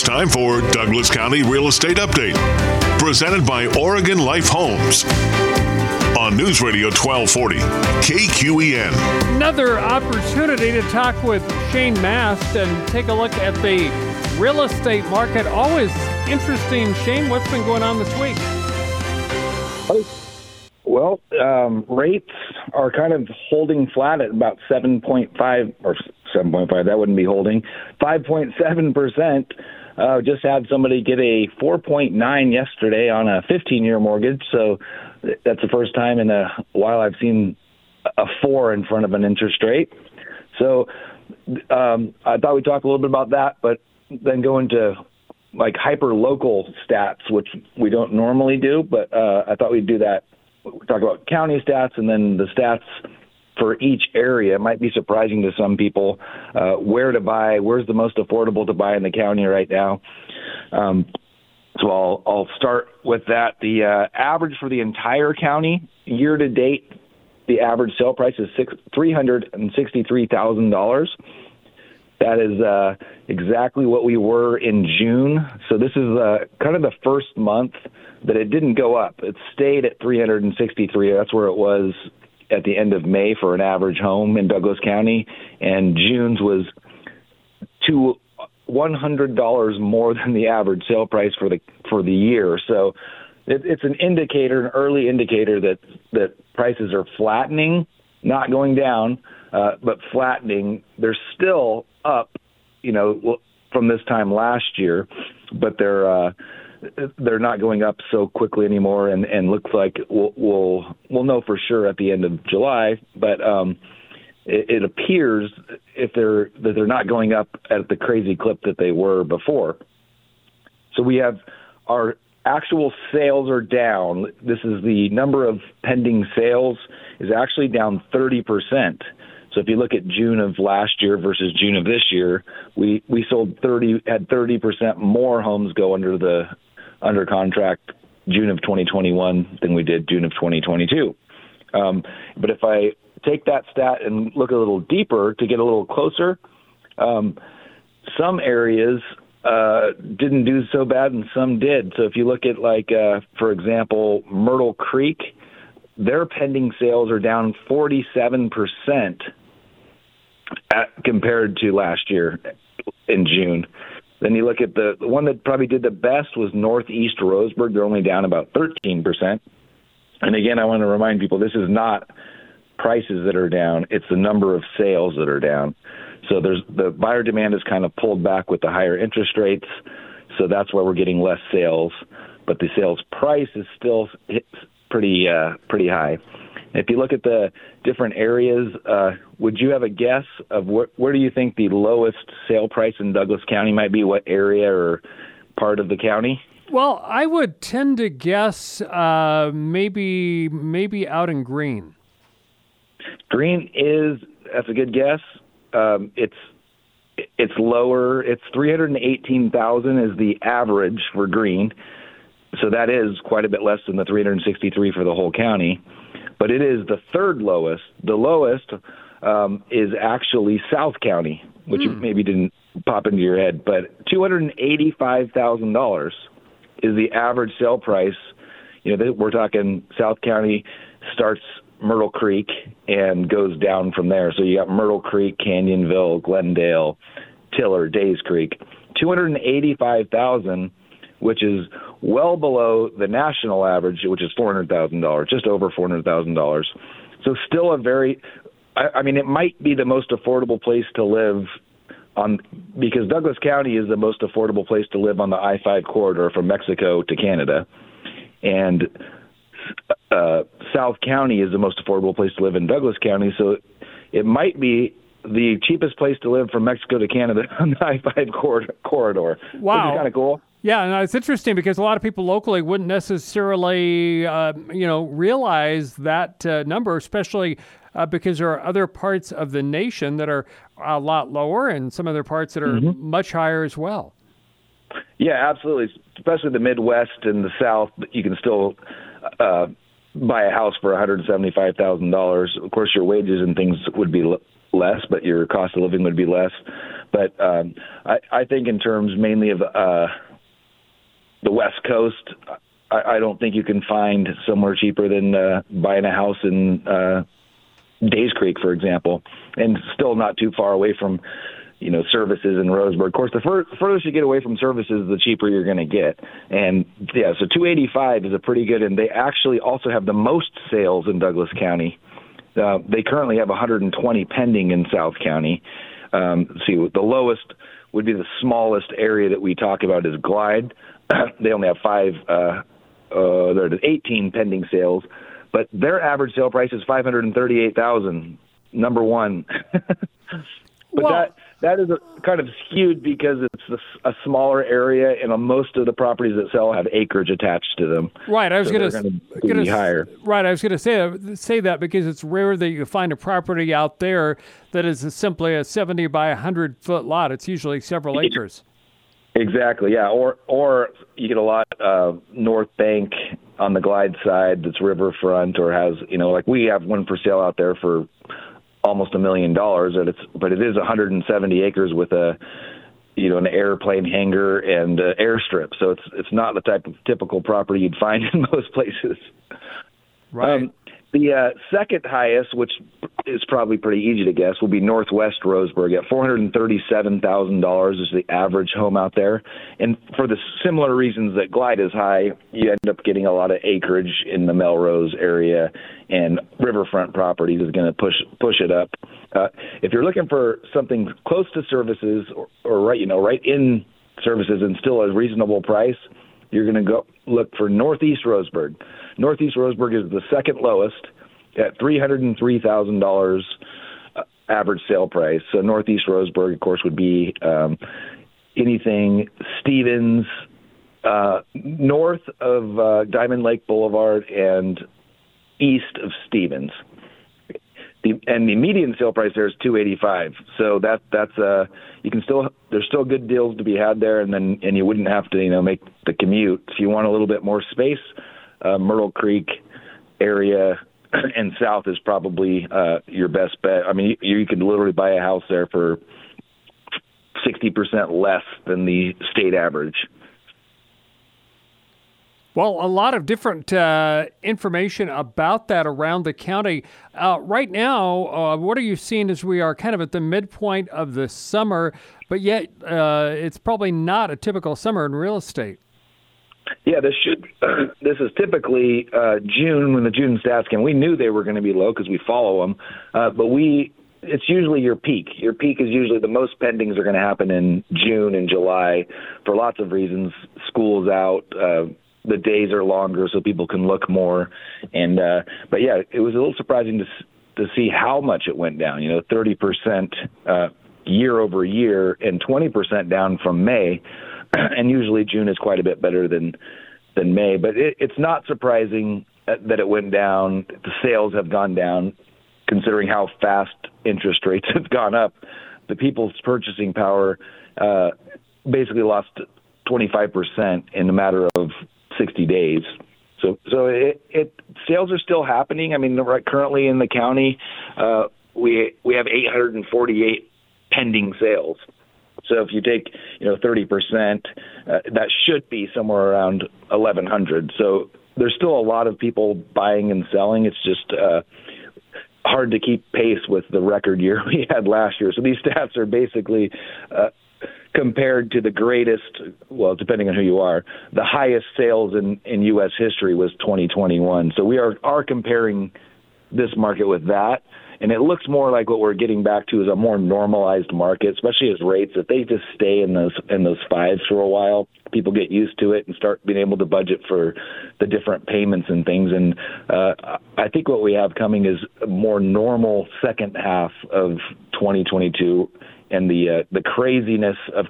time for Douglas County Real Estate Update, presented by Oregon Life Homes on News Radio 1240 KQEN. Another opportunity to talk with Shane Mast and take a look at the real estate market. Always interesting. Shane, what's been going on this week? Well, rates are kind of holding flat at about 7.5 or 7.5. That wouldn't be holding 5.7%. Just had somebody get a 4.9 yesterday on a 15-year mortgage. So that's the first time in a while I've seen a 4 in front of an interest rate. So I thought we'd talk a little bit about that, but then go into like hyper-local stats, which we don't normally do, but I thought we'd do that. We talk about county stats and then the stats for each area. It might be surprising to some people where to buy, where's the most affordable to buy in the county right now. So I'll start with that. The average for the entire county year to date, the average sale price is $363,000. That is exactly what we were in June. So this is kind of the first month that it didn't go up. It stayed at 363. That's where it was at the end of May for an average home in Douglas County. And June's was $100 more than the average sale price for the year. So it's an indicator, an early indicator that prices are flattening, not going down, but flattening. They're still up, from this time last year, but they're not going up so quickly anymore, and looks like we'll know for sure at the end of July. But it appears that they're not going up at the crazy clip that they were before. So we have our actual sales are down. This is the number of pending sales is actually down 30%. So if you look at June of last year versus June of this year, we had 30% more homes go under contract June of 2021 than we did June of 2022. But if I take that stat and look a little deeper to get a little closer, some areas didn't do so bad and some did. So if you look at for example, Myrtle Creek, their pending sales are down 47% compared to last year in June. Then you look at the one that probably did the best was Northeast Roseburg. They're only down about 13%. And again, I want to remind people, this is not prices that are down. It's the number of sales that are down. So the buyer demand is kind of pulled back with the higher interest rates. So that's why we're getting less sales. But the sales price is still pretty high. If you look at the different areas, would you have a guess of where do you think the lowest sale price in Douglas County might be? What area or part of the county? Well, I would tend to guess maybe out in Green. Green that's a good guess. It's lower. It's $318,000 is the average for Green. So that is quite a bit less than the $363 for the whole county. But it is the third lowest. The lowest is actually South County, which maybe didn't pop into your head. But $285,000 is the average sale price. We're talking South County starts Myrtle Creek and goes down from there. So you got Myrtle Creek, Canyonville, Glendale, Tiller, Days Creek. $285,000, which is well below the national average, which is $400,000, just over $400,000. So still it might be the most affordable place to live because Douglas County is the most affordable place to live on the I-5 corridor from Mexico to Canada. And South County is the most affordable place to live in Douglas County. So it might be the cheapest place to live from Mexico to Canada on the I-5 corridor. Wow. Which is kind of cool. Yeah, and it's interesting because a lot of people locally wouldn't necessarily, realize that number, especially because there are other parts of the nation that are a lot lower and some other parts that are much higher as well. Yeah, absolutely. Especially the Midwest and the South, you can still buy a house for $175,000. Of course, your wages and things would be less, but your cost of living would be less. But I think in terms mainly of the West Coast, I don't think you can find somewhere cheaper than buying a house in Days Creek, for example, and still not too far away from, Services in Roseburg. Of course, the furthest you get away from Services, the cheaper you're going to get. And yeah, so $285 is a pretty good, and they actually also have the most sales in Douglas County. They currently have 120 pending in South County. The lowest would be the smallest area that we talk about is Glide. They only have 18 pending sales, but their average sale price is $538,000. Number one. But that is kind of skewed because it's a smaller area, and most of the properties that sell have acreage attached to them. Right, I was going to be higher. Right, I was going to say that because it's rare that you find a property out there that is simply a 70 by 100 foot lot. It's usually several acres. Exactly, yeah. Or you get a lot North Bank on the Glide side that's riverfront, or has like we have one for sale out there for almost $1 million, but it is 170 acres with an airplane hangar and airstrip. So it's not the type of typical property you'd find in most places. Right. The second highest, which is probably pretty easy to guess, will be Northwest Roseburg at $437,000 is the average home out there. And for the similar reasons that Glide is high, you end up getting a lot of acreage in the Melrose area, and riverfront properties is going to push it up. If you're looking for something close to Services or right in Services and still a reasonable price, you're going to go look for Northeast Roseburg. Northeast Roseburg is the second lowest at $303,000 average sale price. So Northeast Roseburg, of course, would be anything Stevens, north of Diamond Lake Boulevard and east of Stevens. And the median sale price there is $285. So that's you can still, there's still good deals to be had there, and you wouldn't have to make the commute. If you want a little bit more space, Myrtle Creek area and south is probably your best bet. I mean, you could literally buy a house there for 60% less than the state average. Well, a lot of different information about that around the county. Right now, what are you seeing as we are kind of at the midpoint of the summer, but yet it's probably not a typical summer in real estate? Yeah, this is typically June when the June stats came. We knew they were going to be low because we follow them, but it's usually your peak. Your peak is usually the most pendings are going to happen in June and July for lots of reasons. School's out. The days are longer, so people can look more. And but yeah, it was a little surprising to see how much it went down. 30% year over year, and 20% down from May. And usually June is quite a bit better than May. But it's not surprising that it went down. The sales have gone down, considering how fast interest rates have gone up. The people's purchasing power basically lost 25% in a matter of 60 days. So sales are still happening. I mean, currently in the county, we have 848 pending sales. So if you take 30%, that should be somewhere around 1,100. So there's still a lot of people buying and selling. It's just hard to keep pace with the record year we had last year. So these stats are basically compared to the greatest, well, depending on who you are, the highest sales in U.S. history was 2021. So we are comparing this market with that. And it looks more like what we're getting back to is a more normalized market, especially as rates, if they just stay in those fives for a while, people get used to it and start being able to budget for the different payments and things. And I think what we have coming is a more normal second half of 2022, and the craziness of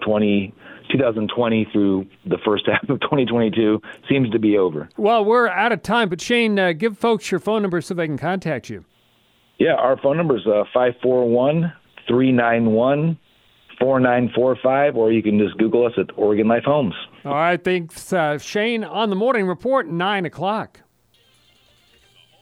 2020 through the first half of 2022 seems to be over. Well, we're out of time, but Shane, give folks your phone number so they can contact you. Yeah, our phone number is 541-391-4945, or you can just Google us at Oregon Life Homes. All right, thanks, Shane. On the Morning Report, 9 o'clock.